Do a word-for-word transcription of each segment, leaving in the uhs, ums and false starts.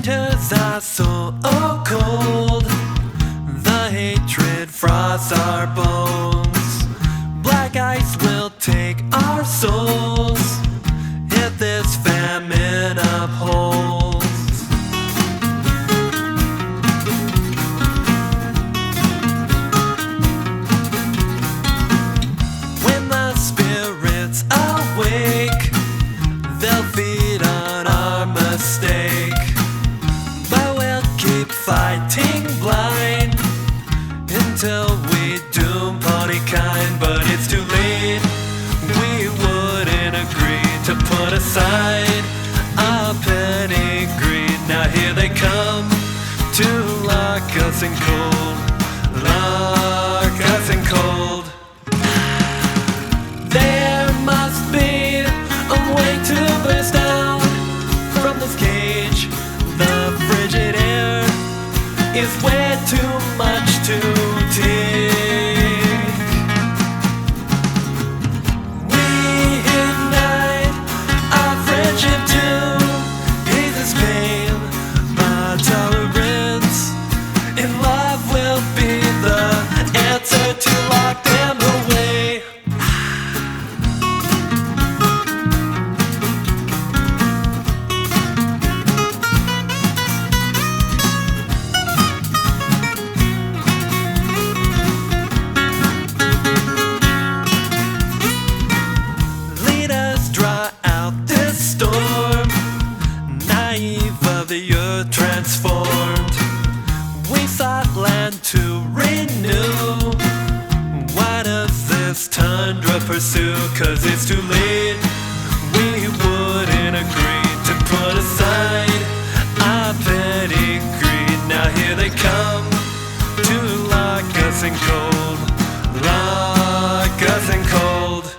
Winters are so cold, the hatred frosts our bones. Black ice will take our souls if this famine upholds. When the spirits awake, they'll feed on our mistake. But we'll keep fighting blind until we doom party kind. But it's too late, we wouldn't agree to put aside our petty greed. Now here they come to lock us in cold, lock us in cold. There must be a way to burst out from this cage. The frigid air is way too much to take. We ignite our friendship to ease this pain. Our tolerance in love will be the answer to lock them away. The earth transformed, we sought land to renew. Why does this tundra pursue? Cause it's too late, we wouldn't agree to put aside our petty greed. Now here they come to lock us in cold, lock us in cold.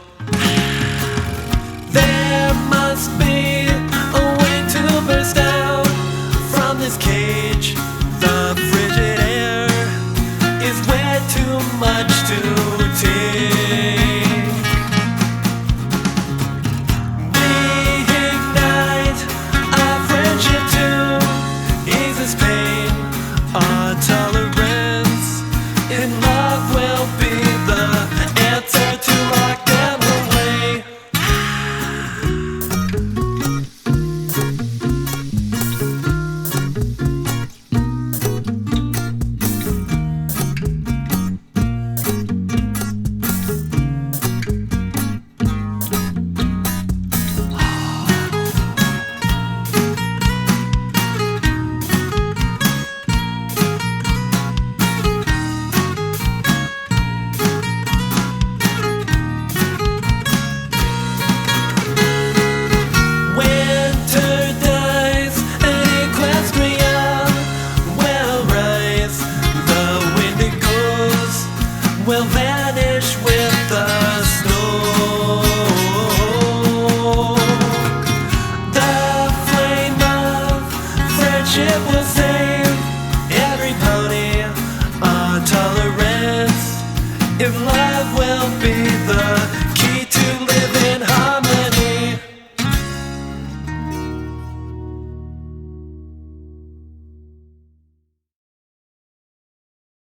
There must be a way to burst out this cage. The frigid air is way too much to take. We ignite our friendship to ease this pain. Our tolerance in love will be the answer to lock them away. Will vanish with the snow. The flame of friendship will